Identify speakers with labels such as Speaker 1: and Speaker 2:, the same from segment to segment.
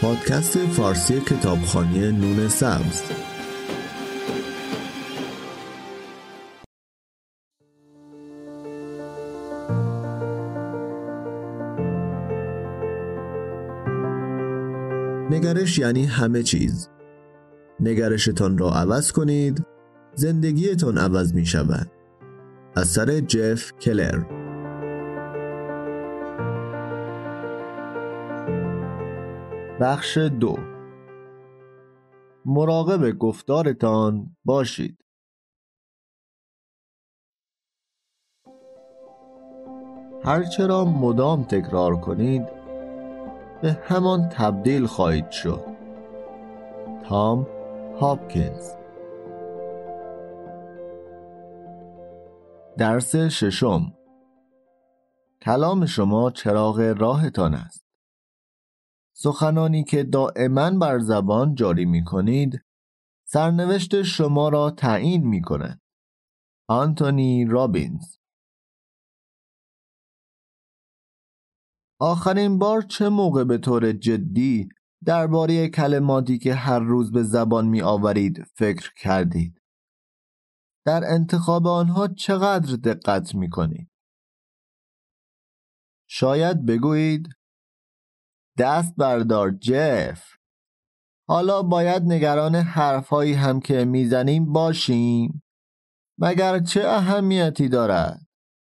Speaker 1: پادکست فارسی کتابخوانی نون سبز. نگرش یعنی همه چیز. نگرشتان را عوض کنید، زندگیتان عوض می شود. اثر جف کلر. بخش 2. مراقب گفتارتان باشید. هرچه را مدام تکرار کنید به همان تبدیل خواهید شد. تام هاپکینز. درس 6. کلام شما چراغ راهتان است. سخنانی که دائما بر زبان جاری می کنید سرنوشت شما را تعیین می کند. آنتونی رابینز. آخرین بار چه موقع به طور جدی درباره کلماتی که هر روز به زبان می آورید فکر کردید؟ در انتخاب آنها چقدر دقت می کنید؟ شاید بگویید دست بردار جف. حالا باید نگران حرفهایی هم که میزنیم باشیم؟ مگر چه اهمیتی دارد؟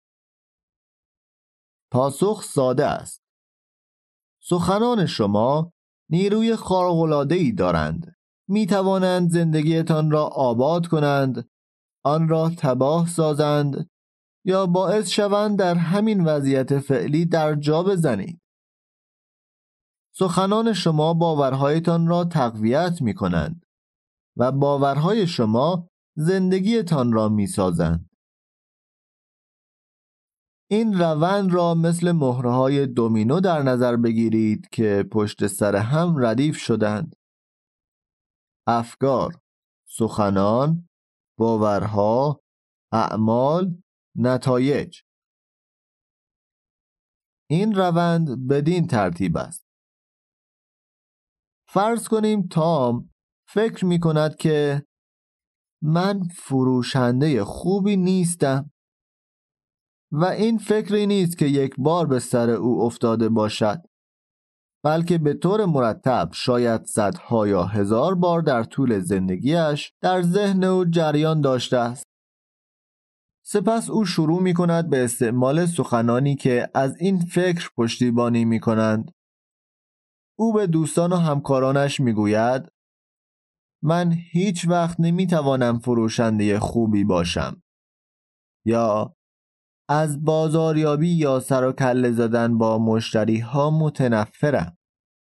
Speaker 1: پاسخ ساده است. سخنان شما نیروی خارق‌العاده‌ای دارند. می توانند زندگیتان را آباد کنند، آن را تباه سازند یا باعث شوند در همین وضعیت فعلی در جا بزنید. سخنان شما باورهایتان را تقویت می کنند و باورهای شما زندگیتان را می سازند. این روند را مثل مهره‌های دومینو در نظر بگیرید که پشت سر هم ردیف شدند. افکار، سخنان، باورها، اعمال، نتایج. این روند بدین ترتیب است. فرض کنیم تام فکر می کند که من فروشنده خوبی نیستم و این فکری نیست که یک بار به سر او افتاده باشد، بلکه به طور مرتب شاید صدها یا هزار بار در طول زندگیش در ذهن او جریان داشته است. سپس او شروع می کند به استعمال سخنانی که از این فکر پشتیبانی می کنند. او به دوستان و همکارانش می گوید من هیچ وقت نمی توانم فروشنده خوبی باشم، یا از بازاریابی یا سر و کله زدن با مشتری ها متنفرم.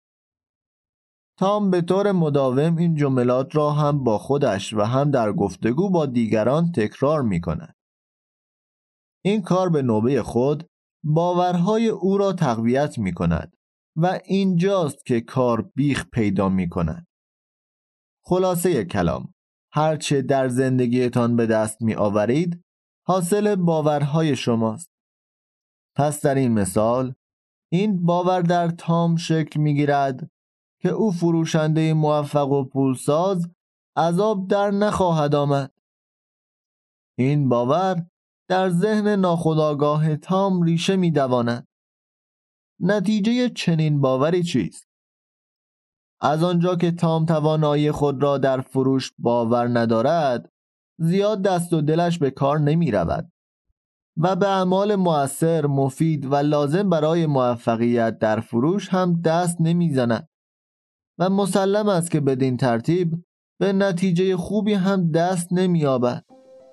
Speaker 1: تام به طور مداوم این جملات را هم با خودش و هم در گفتگو با دیگران تکرار می کند. این کار به نوبه خود باورهای او را تقویت می کند و اینجاست که کار بیخ پیدا می کند. خلاصه کلام، هرچه در زندگیتان به دست می آورید حاصل باورهای شماست. پس در این مثال این باور در تام شکل می گیرد که او فروشنده موفق و پولساز عذاب در نخواهد آمد. این باور در ذهن ناخودآگاه تام ریشه می دواند. نتیجه چنین باوری چیست؟ از آنجا که تام توانایی خود را در فروش باور ندارد، زیاد دست و دلش به کار نمی رود و به اعمال مؤثر، مفید و لازم برای موفقیت در فروش هم دست نمی زند و مسلم است که بدین ترتیب به نتیجه خوبی هم دست نمی یابد.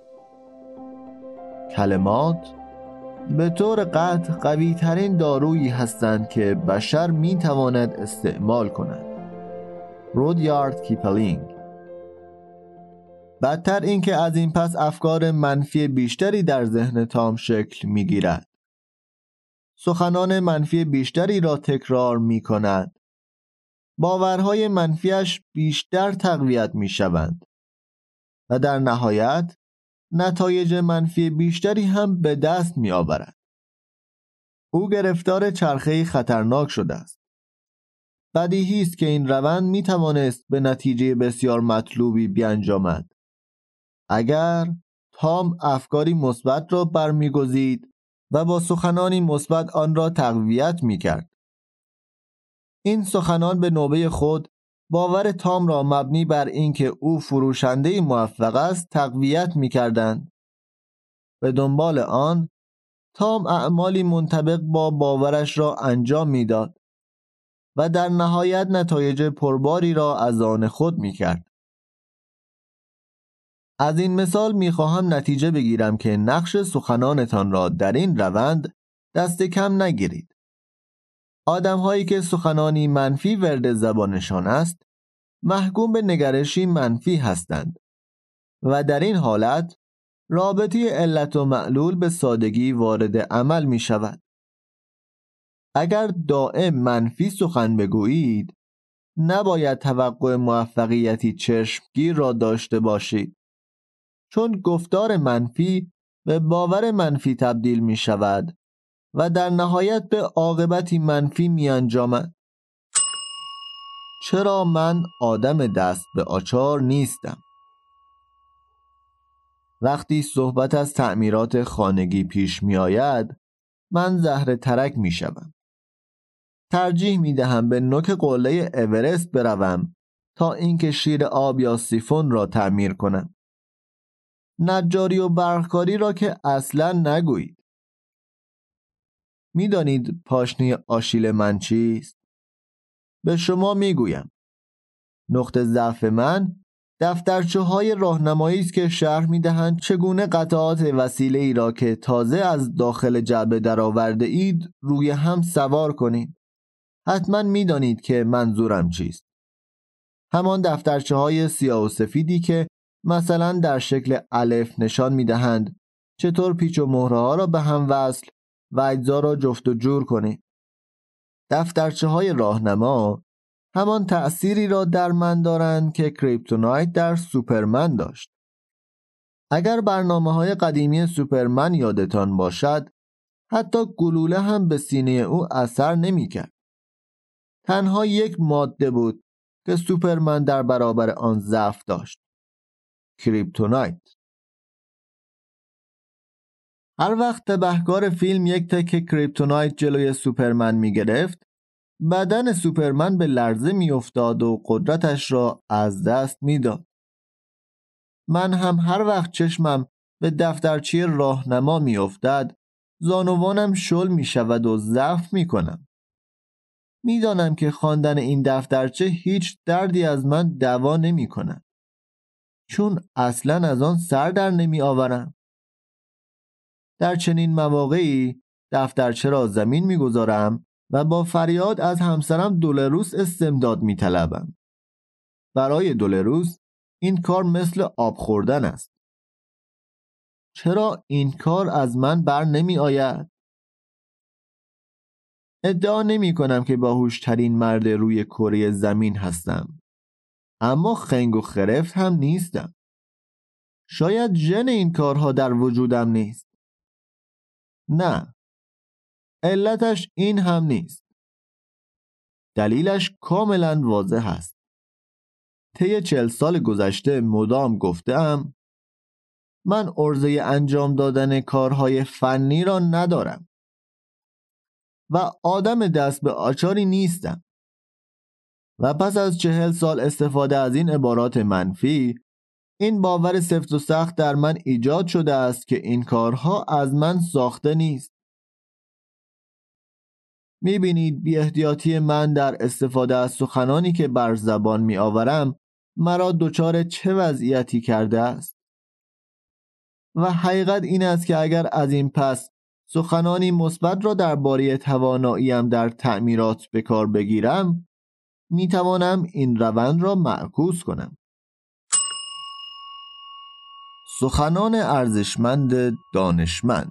Speaker 1: کلمات به طور قطع قوی ترین دارویی هستند که بشر می تواند استعمال کند. رودیارد کیپلینگ. بدتر این که از این پس افکار منفی بیشتری در ذهن تام شکل می گیرد. سخنان منفی بیشتری را تکرار می کند. باورهای منفیش بیشتر تقویت می شوند و در نهایت نتایج منفی بیشتری هم به دست می آورد. او گرفتار چرخه‌ای خطرناک شده است. بدیهی است که این روند می توانست به نتیجه بسیار مطلوبی بیانجامد. اگر تام افکاری مثبت را برمی‌گزید و با سخنانی مثبت آن را تقویت می‌کرد. این سخنان به نوبه خود باور تام را مبنی بر اینکه او فروشنده موفق است تقویت می‌کردند. به دنبال آن تام اعمالی منطبق با باورش را انجام می‌داد و در نهایت نتایج پرباری را از آن خود می‌کرد. از این مثال می‌خواهم نتیجه بگیرم که نقش سخنانتان را در این روند دست کم نگیرید. آدم‌هایی که سخنانی منفی ورد زبانشان است، محکوم به نگرشی منفی هستند و در این حالت رابطه علت و معلول به سادگی وارد عمل می شود. اگر دائم منفی سخن بگویید، نباید توقع موفقیتی چشمگیر را داشته باشید، چون گفتار منفی به باور منفی تبدیل می شود و در نهایت به عاقبتی منفی می انجامد. چرا من آدم دست به آچار نیستم؟ وقتی صحبت از تعمیرات خانگی پیش می آید، من زهره ترک می شوم. ترجیح می دهم به نوک قله اورست بروم تا اینکه شیر آب یا سیفون را تعمیر کنم. نجاری و برقکاری را که اصلا نگویید. می دانید پاشنه آشیل من چیست؟ به شما می گویم. نقطه ضعف من دفترچه‌های راهنمایی است که شرح می‌دهند چگونه قطعات وسیله ای را که تازه از داخل جعبه درآورده اید روی هم سوار کنید. حتما می‌دانید که منظورم چیست. همان دفترچه‌های سیاه و سفیدی که مثلا در شکل الف نشان می‌دهند چطور پیچ و مهره‌ها را به هم وصل و اجزا را جفت و جور کنید. دفترچه‌های راهنما همان تأثیری را در من دارند که کریپتونایت در سوپرمن داشت. اگر برنامه‌های قدیمی سوپرمن یادتان باشد، حتی گلوله هم به سینه او اثر نمی‌کرد. تنها یک ماده بود که سوپرمن در برابر آن ضعف داشت: کریپتونایت. هر وقت تبهکار فیلم یک تکه کریپتونایت جلوی سوپرمن می‌گرفت، بدن سوپرمن به لرزه میافتاد و قدرتش را از دست میداد. من هم هر وقت چشمم به دفترچه راهنما میافتد، زانوانم شل میشود و ضعف میکنم. میدانم که خواندن این دفترچه هیچ دردی از من دوا نمیکند، چون اصلا از آن سر در نمی آورم. در چنین مواقعی دفترچه را زمین میگذارم و با فریاد از همسرم دولروس استمداد میطلبم. برای دولروس این کار مثل آب خوردن است. چرا این کار از من بر نمی آید؟ ادعا نمی کنم که باهوشترین مرد روی کره زمین هستم، اما خنگ و خرفت هم نیستم. شاید ژن این کارها در وجودم نیست. نه، علتش این هم نیست. دلیلش کاملا واضح است. طی 40 سال گذشته مدام گفتم من عرضه انجام دادن کارهای فنی را ندارم و آدم دست به آچاری نیستم. و پس از 40 سال استفاده از این عبارات منفی، این باور سفت و سخت در من ایجاد شده است که این کارها از من ساخته نیست. میبینید بی احتیاطی من در استفاده از سخنانی که بر زبان می آورم مرا دچار چه وضعیتی کرده است. و حقیقت این است که اگر از این پس سخنانی مثبت را درباره تواناییم در تعمیرات به کار بگیرم، می توانم این روند را معکوس کنم. سخنان ارزشمند دانشمند.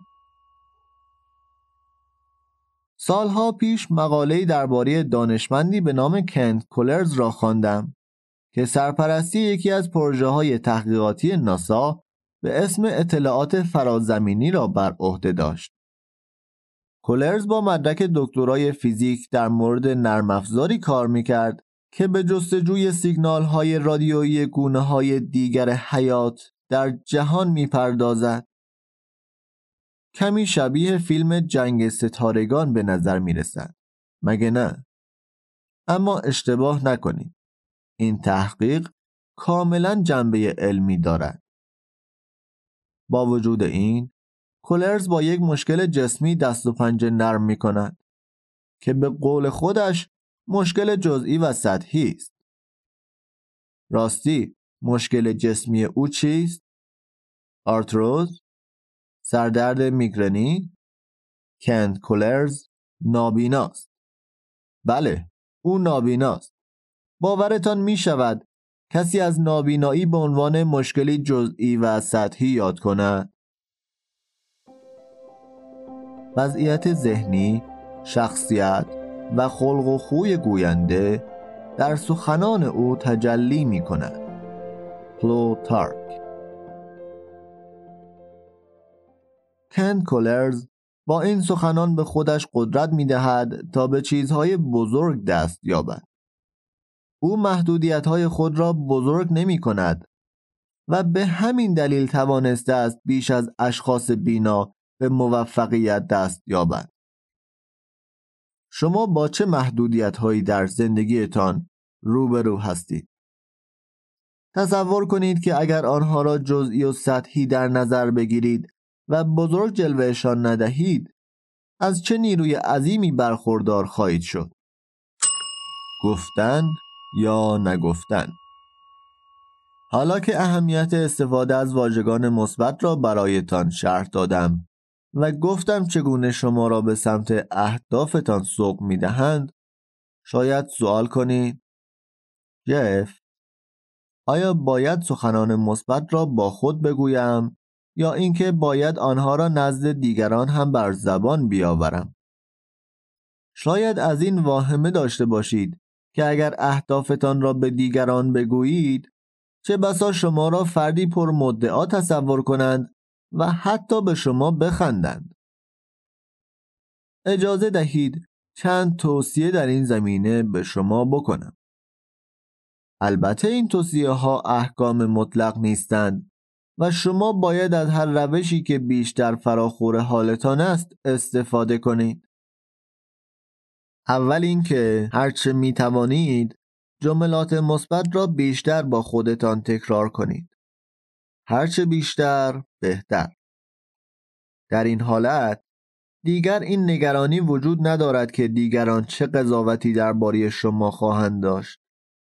Speaker 1: سالها پیش مقاله‌ای درباره دانشمندی به نام کنت کولرز را خواندم که سرپرستی یکی از پروژه‌های تحقیقاتی ناسا به اسم اطلاعات فرازمینی را بر عهده داشت. کولرز با مدرک دکترای فیزیک در مورد نرم افزاری کار میکرد که به جستجوی سیگنال‌های رادیویی گونه‌های دیگر حیات در جهان میپردازد. کمی شبیه فیلم جنگ ستارگان به نظر میرسد، مگه نه؟ اما اشتباه نکنید. این تحقیق کاملا جنبه علمی دارد. با وجود این، کولرز با یک مشکل جسمی دست و پنجه نرم می کند که به قول خودش مشکل جزئی و سطحی است. راستی مشکل جسمی او چیست؟ آرتروز؟ سردرد میگرنی؟ کن کولرز نابیناست. بله، او نابیناست. باورتان می شود کسی از نابینایی به عنوان مشکلی جزئی و سطحی یاد کند؟ وضعیت ذهنی، شخصیت و خلق و خوی گوینده در سخنان او تجلی می کند. پلوتارک. کن کولرز با این سخنان به خودش قدرت می دهد تا به چیزهای بزرگ دست یابد. او محدودیت‌های خود را بزرگ نمی کند و به همین دلیل توانسته است بیش از اشخاص بینا به موفقیت دست یابد. شما با چه محدودیت‌هایی در زندگیتان روبرو هستید؟ تصور کنید که اگر آنها را جزئی و سطحی در نظر بگیرید و بزرگ جلوهشان ندهید، از چه نیروی عظیمی برخوردار خواهید شد؟ گفتن یا نگفتن؟ حالا که اهمیت استفاده از واژگان مثبت را برایتان شرح دادم و گفتم چگونه شما را به سمت اهدافتان سوق می‌دهند، شاید سوال کنید: جف، آیا باید سخنان مثبت را با خود بگویم یا اینکه باید آنها را نزد دیگران هم بر زبان بیاورم؟ شاید از این واهمه داشته باشید که اگر اهدافتان را به دیگران بگویید، چه بسا شما را فردی پر مدعا تصور کنند و حتی به شما بخندند. اجازه دهید چند توصیه در این زمینه به شما بکنم. البته این توصیه ها احکام مطلق نیستند و شما باید از هر روشی که بیشتر فراخور حالتان است استفاده کنید. اول اینکه هرچه می توانید جملات مثبت را بیشتر با خودتان تکرار کنید. هرچه بیشتر بهتر. در این حالت دیگر این نگرانی وجود ندارد که دیگران چه قضاوتی درباره شما خواهند داشت.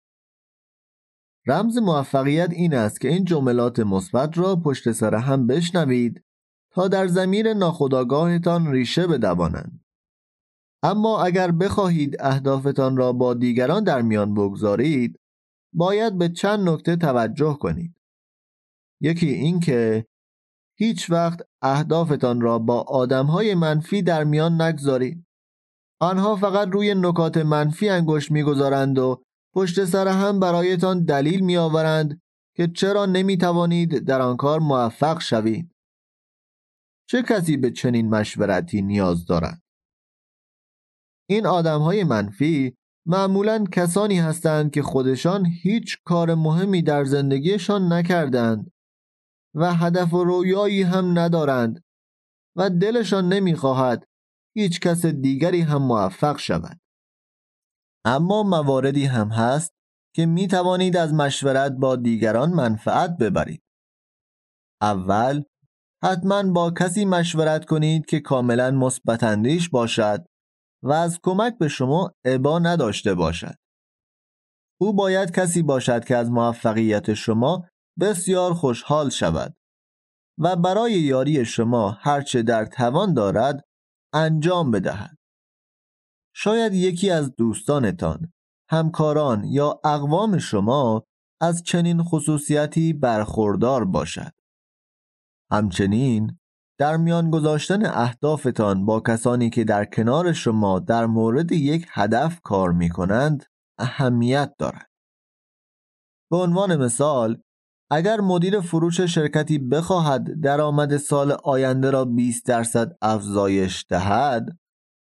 Speaker 1: رمز موفقیت این است که این جملات مثبت را پشت سر هم بشنوید تا در ضمیر ناخودآگاهتان ریشه بدوانند. اما اگر بخواهید اهدافتان را با دیگران در میان بگذارید، باید به چند نکته توجه کنید. یکی این که هیچ وقت اهدافتان را با آدمهای منفی در میان نگذارید. آنها فقط روی نکات منفی انگشت میگذارند و پشت سر هم برایتان دلیل میآورند که چرا نمیتوانید در آن کار موفق شوید. چه کسی به چنین مشورتی نیاز دارد؟ این آدمهای منفی معمولاً کسانی هستند که خودشان هیچ کار مهمی در زندگیشان نکردند و هدف و رویایی هم ندارند و دلشان نمیخواهد هیچ کس دیگری هم موفق شود. اما مواردی هم هست که می توانید از مشورت با دیگران منفعت ببرید. اول، حتما با کسی مشورت کنید که کاملا مثبت اندیش باشد و از کمک به شما ابا نداشته باشد. او باید کسی باشد که از موفقیت شما بسیار خوشحال شود و برای یاری شما هرچه در توان دارد انجام بدهد. شاید یکی از دوستانتان، همکاران یا اقوام شما از چنین خصوصیتی برخوردار باشد. همچنین در میان گذاشتن اهدافتان با کسانی که در کنار شما در مورد یک هدف کار می کنند اهمیت دارد. به عنوان مثال، اگر مدیر فروش شرکتی بخواهد درآمد سال آینده را 20% افزایش دهد،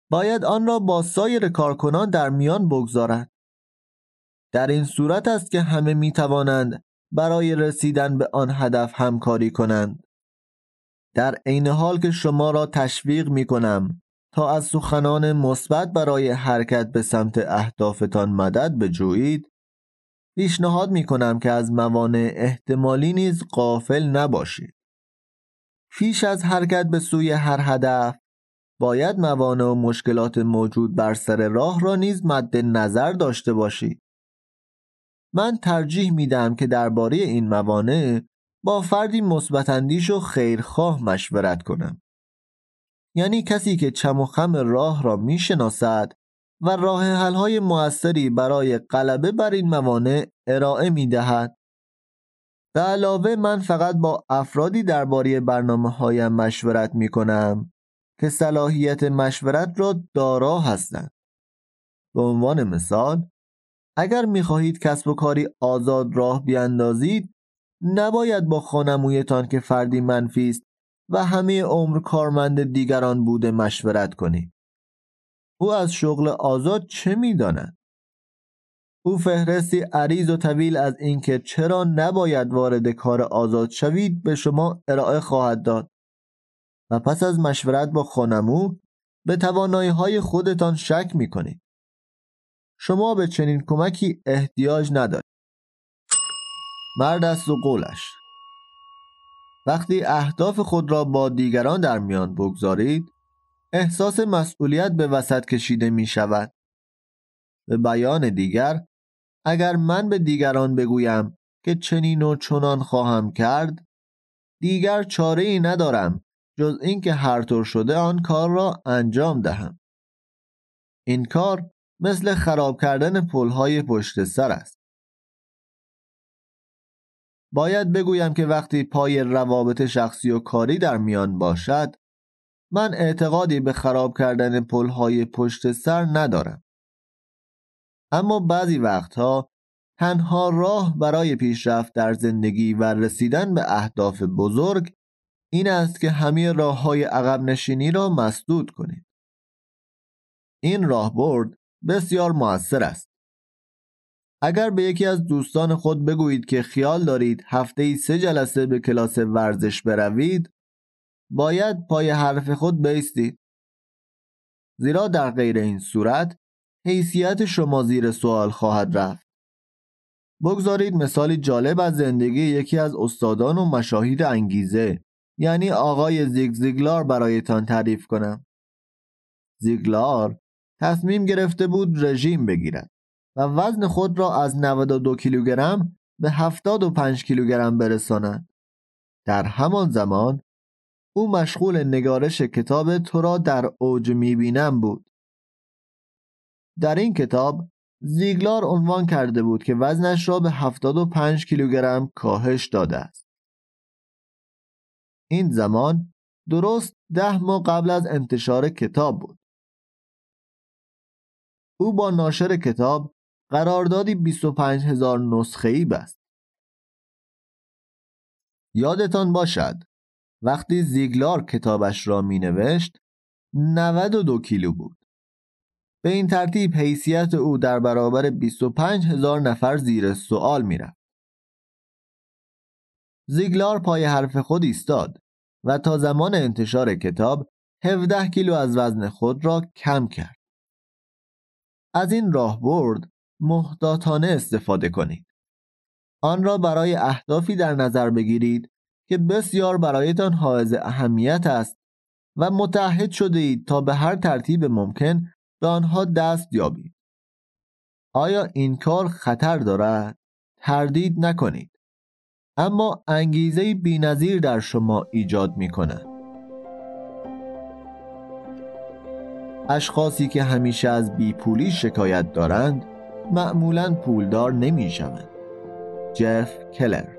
Speaker 1: باید آن را با سایر کارکنان در میان بگذارد. در این صورت است که همه می توانند برای رسیدن به آن هدف همکاری کنند. در عین حال که شما را تشویق می کنم تا از سخنان مثبت برای حرکت به سمت اهدافتان مدد بجویید، پیشنهاد می کنم که از موانع احتمالی نیز غافل نباشید. پیش از حرکت به سوی هر هدف، باید موانع و مشکلات موجود بر سر راه را نیز مد نظر داشته باشید. من ترجیح می دهم که درباره این موانع با فردی مثبت اندیش و خیرخواه مشورت کنم. یعنی کسی که چم و خم راه را می شناسد و راه حل‌های مؤثری برای غلبه بر این موانع ارائه می دهد. به علاوه من فقط با افرادی درباره برنامه‌هایم مشورت می کنم که صلاحیت مشورت را دارا هستند. به عنوان مثال، اگر می خواهید کسب و کاری آزاد راه بیاندازید، نباید با خانمویتان که فردی منفی است و همه عمر کارمند دیگران بوده مشورت کنید. او از شغل آزاد چه می داند؟ او فهرستی عریض و طویل از اینکه چرا نباید وارد کار آزاد شوید به شما ارائه خواهد داد و پس از مشورت با خانمو به توانایی‌های خودتان شک می‌کنید. شما به چنین کمکی احتیاج ندارید. مرد است و قولش. وقتی اهداف خود را با دیگران در میان بگذارید، احساس مسئولیت به وسط کشیده می شود. به بیان دیگر، اگر من به دیگران بگویم که چنین و چنان خواهم کرد، دیگر چاره‌ای ندارم جز اینکه هر طور شده آن کار را انجام دهم. این کار مثل خراب کردن پل‌های پشت سر است. باید بگویم که وقتی پای روابط شخصی و کاری در میان باشد، من اعتقادی به خراب کردن پل‌های پشت سر ندارم. اما بعضی وقتها تنها راه برای پیشرفت در زندگی و رسیدن به اهداف بزرگ این است که همه راه‌های عقب نشینی را مسدود کنید. این راهبرد بسیار مؤثر است. اگر به یکی از دوستان خود بگویید که خیال دارید هفته‌ای 3 جلسه به کلاس ورزش بروید، باید پای حرف خود بایستید. زیرا در غیر این صورت حیثیت شما زیر سوال خواهد رفت. بگذارید مثالی جالب از زندگی یکی از استادان و مشاهیر انگیزه، یعنی آقای زیگ زیگلار برایتان تعریف کنم. زیگلار تصمیم گرفته بود رژیم بگیرد و وزن خود را از 92 کیلوگرم به 75 کیلوگرم برساند. در همان زمان او مشغول نگارش کتاب تو را در اوج میبینم بود. در این کتاب زیگلار عنوان کرده بود که وزنش را به 75 کیلوگرم کاهش داده است. این زمان درست 10 ماه قبل از انتشار کتاب بود. او با ناشر کتاب قراردادی 25,000 نسخه‌ای بست. یادتان باشد وقتی زیگلار کتابش را می نوشت 92 کیلو بود. به این ترتیب حیثیت او در برابر 25,000 نفر زیر سوال می رفت. زیگلار پای حرف خود ایستاد و تا زمان انتشار کتاب 17 کیلو از وزن خود را کم کرد. از این راهبرد محتاطانه استفاده کنید. آن را برای اهدافی در نظر بگیرید که بسیار برایتان حائز اهمیت است و متعهد شده اید تا به هر ترتیب ممکن به آنها دست یابید. آیا این کار خطر دارد؟ تردید نکنید. اما انگیزه بی‌نظیر در شما ایجاد می‌کند. اشخاصی که همیشه از بیپولی شکایت دارند معمولاً پولدار نمی‌شوند. جف کلر.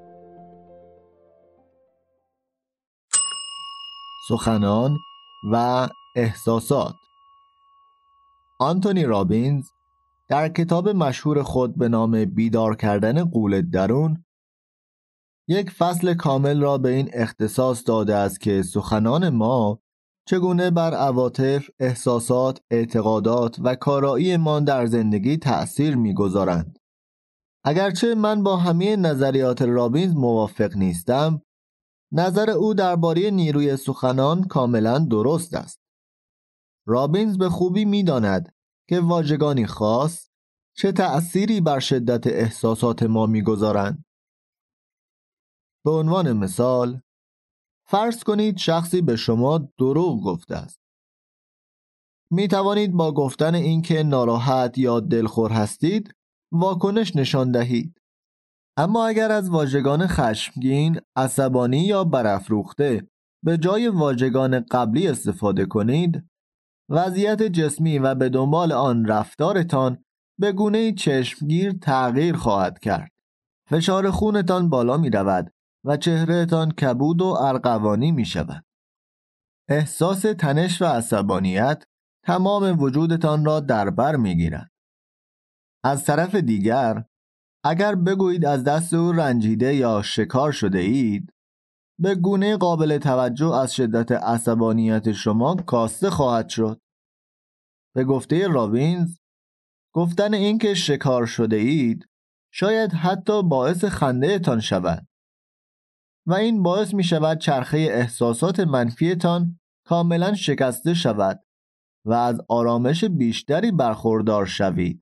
Speaker 1: سخنان و احساسات. آنتونی رابینز در کتاب مشهور خود به نام بیدار کردن غول درون یک فصل کامل را به این اختصاص داده است که سخنان ما چگونه بر عواطف، احساسات، اعتقادات و کارایی‌مان در زندگی تأثیر می‌گذارند. اگرچه من با همه نظریات رابینز موافق نیستم، نظر او درباره نیروی سخنان کاملا درست است. رابینز به خوبی می‌داند که واژگانی خاص چه تأثیری بر شدت احساسات ما می‌گذارند. به عنوان مثال، فرض کنید شخصی به شما دروغ گفته است. می توانید با گفتن اینکه ناراحت یا دلخور هستید واکنش نشان دهید. اما اگر از واژگان خشمگین، عصبانی یا برافروخته به جای واژگان قبلی استفاده کنید، وضعیت جسمی و به دنبال آن رفتارتان به گونه‌ای چشمگیر تغییر خواهد کرد. فشار خونتان بالا می رود و چهرهتان کبود و ارغوانی می شود. احساس تنش و عصبانیت تمام وجودتان را در بر می گیرد. از طرف دیگر، اگر بگویید از دست او رنجیده یا شکار شده اید، به گونه قابل توجه از شدت عصبانیت شما کاسته خواهد شد. به گفته رابینز، گفتن اینکه شکار شده اید شاید حتی باعث خنده تان شود و این باعث می شود چرخه احساسات منفیتان کاملا شکسته شود و از آرامش بیشتری برخوردار شوید.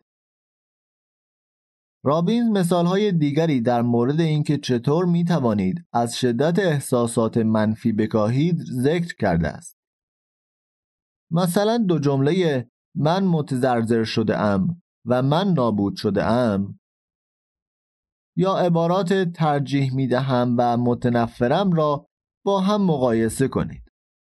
Speaker 1: رابینز مثالهای دیگری در مورد اینکه چطور می توانید از شدت احساسات منفی بکاهید ذکر کرده است. مثلا دو جمله من متزلزل شده ام و من نابود شده ام یا عبارات ترجیح می دهم و متنفرم را با هم مقایسه کنید.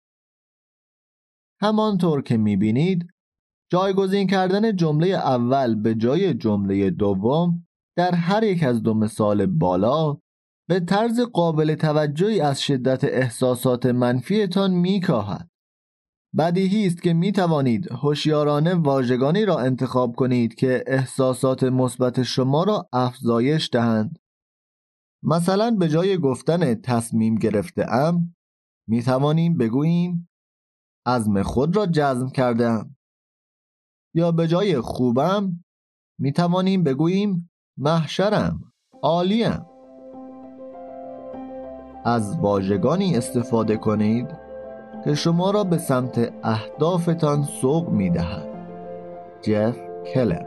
Speaker 1: همانطور که می بینید، جایگزین کردن جمله اول به جای جمله دوم در هر یک از دو مثال بالا به طرز قابل توجهی از شدت احساسات منفیتان میکاهد. بدیهی است که می توانید هوشیارانه واژگانی را انتخاب کنید که احساسات مثبت شما را افزایش دهند. مثلا به جای گفتن تصمیم گرفته ام می توانیم بگوییم عزم خود را جزم کردم، یا به جای خوبم می توانیم بگوییم محشرم، عالیم. از واژگانی استفاده کنید که شما را به سمت اهدافتان سوق می دهد. جف کلر.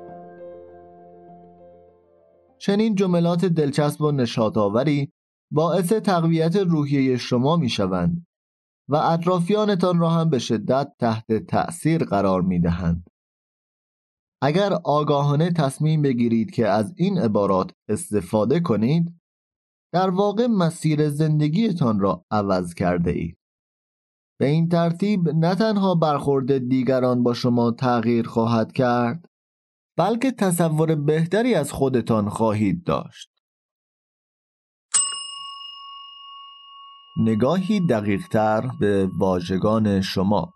Speaker 1: چنین جملات دلچسب و نشاط‌آوری باعث تقویت روحیه شما می شوند و اطرافیانتان را هم به شدت تحت تأثیر قرار می دهند. اگر آگاهانه تصمیم بگیرید که از این عبارات استفاده کنید، در واقع مسیر زندگیتان را عوض کرده اید. به این ترتیب نه تنها برخورد دیگران با شما تغییر خواهد کرد، بلکه تصور بهتری از خودتان خواهید داشت. نگاهی دقیق‌تر به واژگان شما.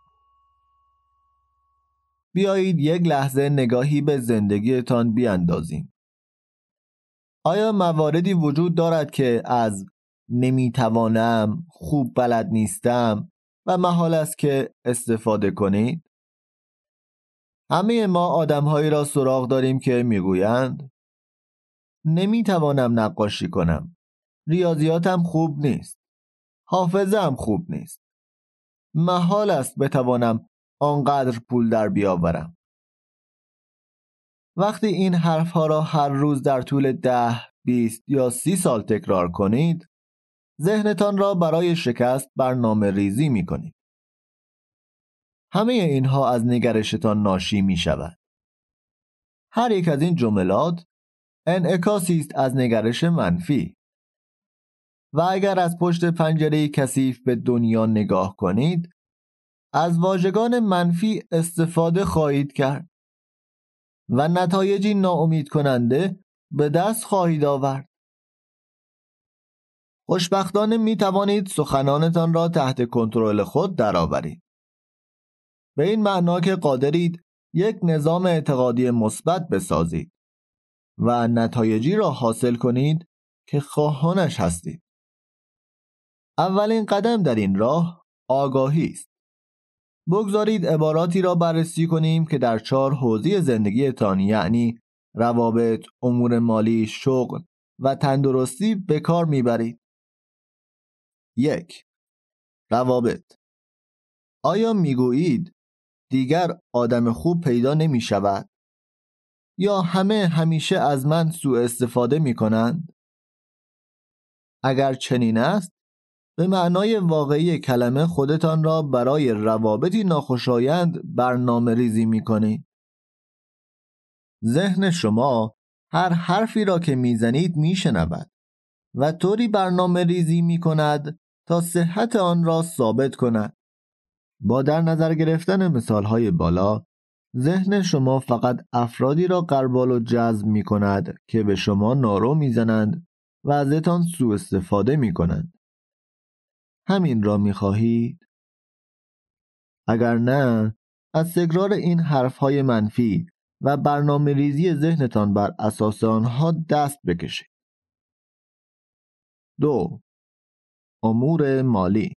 Speaker 1: بیایید یک لحظه نگاهی به زندگیتان بیاندازیم. آیا مواردی وجود دارد که از نمیتوانم، خوب بلد نیستم و محال است که استفاده کنید؟ همه ما آدم‌هایی را سراغ داریم که میگویند نمیتوانم نقاشی کنم، ریاضیاتم خوب نیست، حافظه‌ام خوب نیست، محال است بتوانم آنقدر پول در بیاورم. وقتی این حرفها را هر روز در طول 10، 20 یا 30 سال تکرار کنید، ذهنتان را برای شکست برنامه ریزی می کنید. همه اینها از نگرشتان ناشی می شود. هر یک از این جملات انعکاسی است از نگرش منفی. و اگر از پشت پنجره کثیف به دنیا نگاه کنید، از واژگان منفی استفاده خواهید کرد و نتایجی ناامید کننده به دست خواهید آورد. خوشبختانه می توانید سخنانتان را تحت کنترل خود درآورید. به این معنا که قادرید یک نظام اعتقادی مثبت بسازید و نتایجی را حاصل کنید که خواهانش هستید. اولین قدم در این راه آگاهی است. بگذارید عباراتی را بررسی کنیم که در 4 حوزه زندگیتان، یعنی روابط، امور مالی، شغل و تندرستی به کار میبرید. 1. روابط. آیا میگویید دیگر آدم خوب پیدا نمی شود؟ یا همه همیشه از من سوء استفاده می کنند؟ اگر چنین است، به معنای واقعی کلمه خودتان را برای روابطی ناخوشایند برنامه ریزی می کنید. ذهن شما هر حرفی را که میزنید میشنود و طوری برنامه ریزی می کند تا صحت آن را ثابت کند. با در نظر گرفتن مثالهای بالا، ذهن شما فقط افرادی را غربال و جذب می کند که به شما نارو می زنند و ازتان سوء استفاده می کنند. همین را می خواهید؟ اگر نه، از تکرار این حرفهای منفی و برنامه ریزی ذهنتان بر اساس آنها دست بکشید. 2. امور مالی.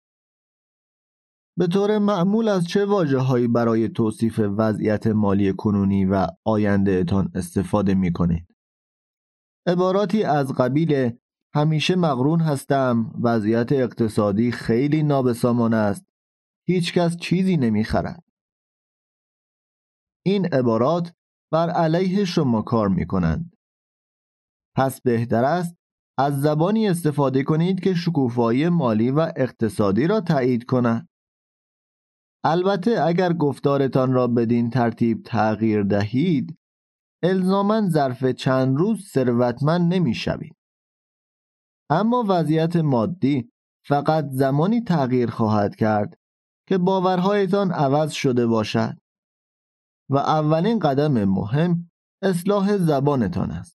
Speaker 1: به طور معمول از چه واژه‌هایی برای توصیف وضعیت مالی کنونی و آینده تان استفاده می کنید؟ عباراتی از قبیل همیشه مغرون هستم، وضعیت اقتصادی خیلی نابسامان است، هیچ کس چیزی نمی خرد. این عبارات بر علیه شما کار می کنند. پس بهتر است از زبانی استفاده کنید که شکوفایی مالی و اقتصادی را تایید کند. البته اگر گفتارتان را بدین ترتیب تغییر دهید، الزاماً ظرف چند روز ثروتمند نمی‌شوید. اما وضعیت مادی فقط زمانی تغییر خواهد کرد که باورهایتان عوض شده باشد و اولین قدم مهم اصلاح زبانتان است.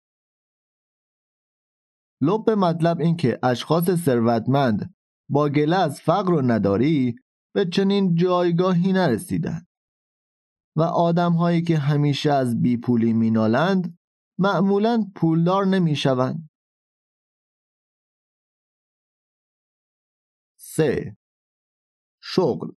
Speaker 1: لب مطلب این که اشخاص ثروتمند با گله از فقر و نداری به چنین جایگاهی نرسیدند و آدم‌هایی که همیشه از بیپولی مینالند معمولاً پولدار نمی‌شوند. 3. شغل.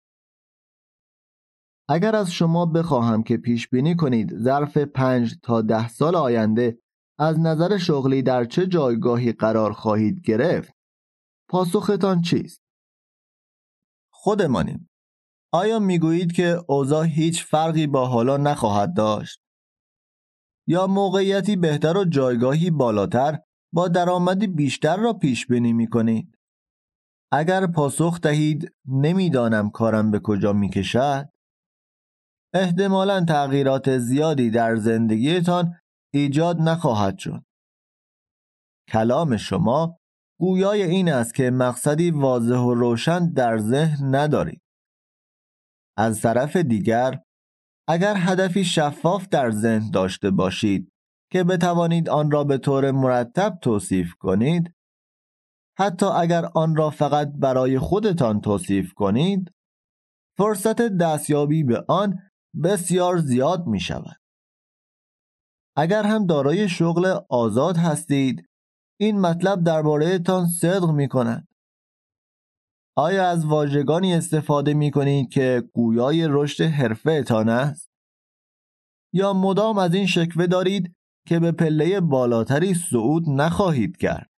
Speaker 1: اگر از شما بخواهم که پیش بینی کنید ظرف 5 تا 10 سال آینده از نظر شغلی در چه جایگاهی قرار خواهید گرفت، پاسختان چیست؟ خودمانیم. آیا میگویید که اوضاع هیچ فرقی با حالا نخواهد داشت؟ یا موقعیتی بهتر و جایگاهی بالاتر با درآمدی بیشتر را پیش بینی میکنید؟ اگر پاسخ دهید نمیدانم کارم به کجا میکشد، احتمالاً تغییرات زیادی در زندگیتان ایجاد نخواهد شد. کلام شما گویای این است که مقصدی واضح و روشن در ذهن ندارید. از طرف دیگر، اگر هدفی شفاف در ذهن داشته باشید که بتوانید آن را به طور مرتب توصیف کنید، حتی اگر آن را فقط برای خودتان توصیف کنید، فرصت دستیابی به آن بسیار زیاد می شود. اگر هم دارای شغل آزاد هستید، این مطلب درباره تان صدق می کند. آیا از واژگانی استفاده می کنید که گویای رشد حرفه تان است؟ یا مدام از این شکوه دارید که به پله بالاتری صعود نخواهید کرد؟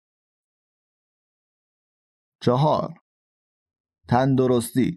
Speaker 1: 4. تندرستی.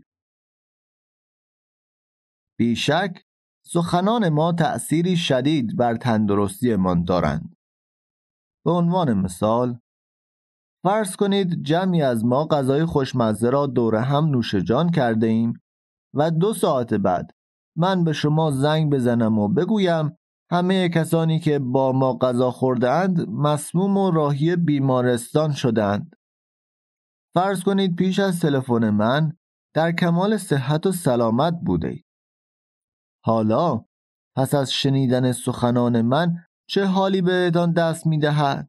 Speaker 1: بیشک سخنان ما تأثیری شدید بر تندرستی من دارند. به عنوان مثال، فرض کنید جمعی از ما غذای خوشمزه را دور هم نوش جان کرده ایم و 2 ساعت بعد من به شما زنگ بزنم و بگویم همه کسانی که با ما غذا خوردند مسموم و راهی بیمارستان شدند. فرض کنید پیش از تلفن من در کمال صحت و سلامت بودید. حالا پس از شنیدن سخنان من چه حالی بهتان دست می‌دهد؟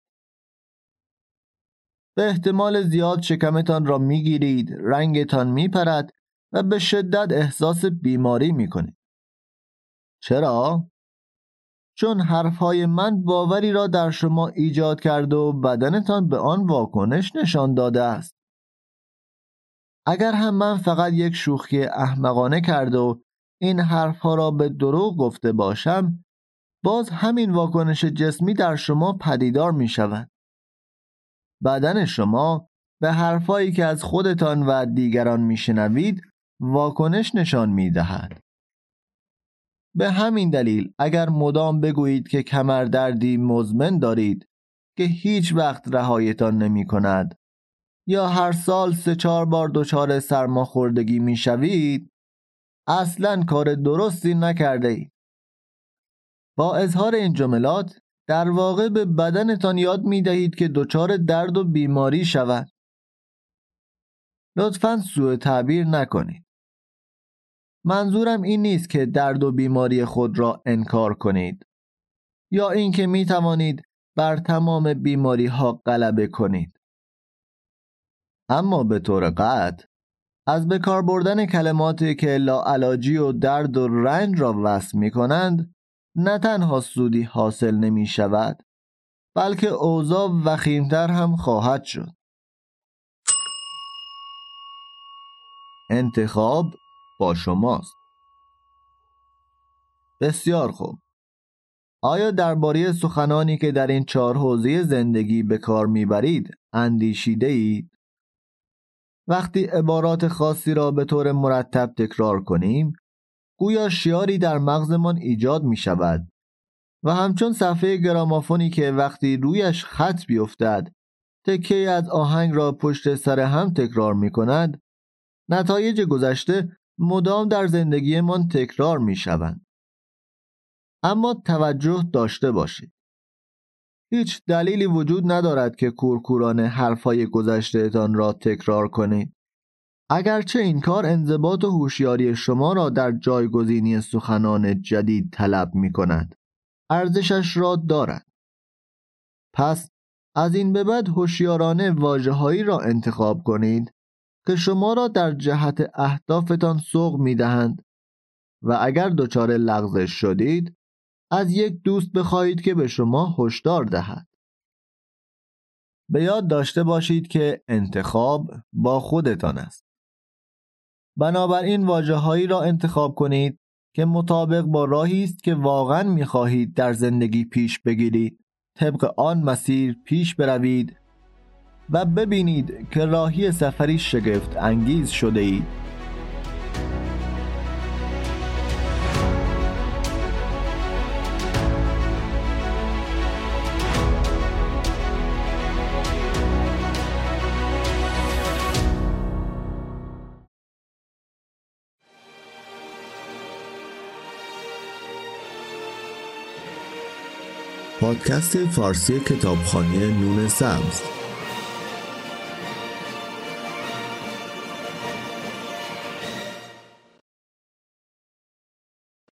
Speaker 1: به احتمال زیاد شکمتان را می‌گیرید، رنگتان می‌پرد و به شدت احساس بیماری می‌کنید. چرا؟ چون حرفهای من باوری را در شما ایجاد کرده و بدنتان به آن واکنش نشان داده است. اگر هم من فقط یک شوخی احمقانه کرده و این حرفها را به دروغ گفته باشم، باز همین واکنش جسمی در شما پدیدار می شود. بدن شما به حرفایی که از خودتان و دیگران می شنوید واکنش نشان می دهد. به همین دلیل اگر مدام بگویید که کمردردی مزمن دارید که هیچ وقت رهایتان نمی کند، یا هر سال 3-4 بار دچار سرماخوردگی می شوید، اصلاً کار درستی نکرده اید. با اظهار این جملات در واقع به بدنتان یاد می دهید که دچار درد و بیماری شود. لطفاً سوء تعبیر نکنید. منظورم این نیست که درد و بیماری خود را انکار کنید یا اینکه می توانید بر تمام بیماری ها غلبه کنید. اما به طور قطع از به کار بردن کلماتی که لاعلاجی و درد و رنج را وصف می کنند نه تنها سودی حاصل نمی شود، بلکه اوضاع وخیمتر هم خواهد شد. انتخاب با شماست. بسیار خوب. آیا درباره سخنانی که در این 4 حوزه زندگی به کار میبرید اندیشیده اید؟ وقتی عبارات خاصی را به طور مرتب تکرار کنیم، گویا شیاری در مغزمان ایجاد می شود و همچون صفحه گرامافونی که وقتی رویش خط بیفتد تکه از آهنگ را پشت سر هم تکرار می کند، نتایج گذشته مدام در زندگیمان تکرار می شوند. اما توجه داشته باشید. هیچ دلیلی وجود ندارد که کورکورانه حرفای گذشته‌تان را تکرار کنید. اگرچه این کار انضباط و هوشیاری شما را در جایگزینی سخنان جدید طلب می کند، ارزشش را دارد. پس از این به بعد هوشیارانه واژه‌هایی را انتخاب کنید که شما را در جهت اهدافتان سوق می دهند و اگر دچار لغزش شدید از یک دوست بخواهید که به شما هشدار دهد. به یاد داشته باشید که انتخاب با خودتان است. بنابراین واژه‌هایی را انتخاب کنید که مطابق با راهی است که واقعاً می‌خواهید در زندگی پیش بگیرید. طبق آن مسیر پیش بروید و ببینید که راهی سفری شگفت انگیز شده اید. پادکست فارسی کتابخانه نون سبز.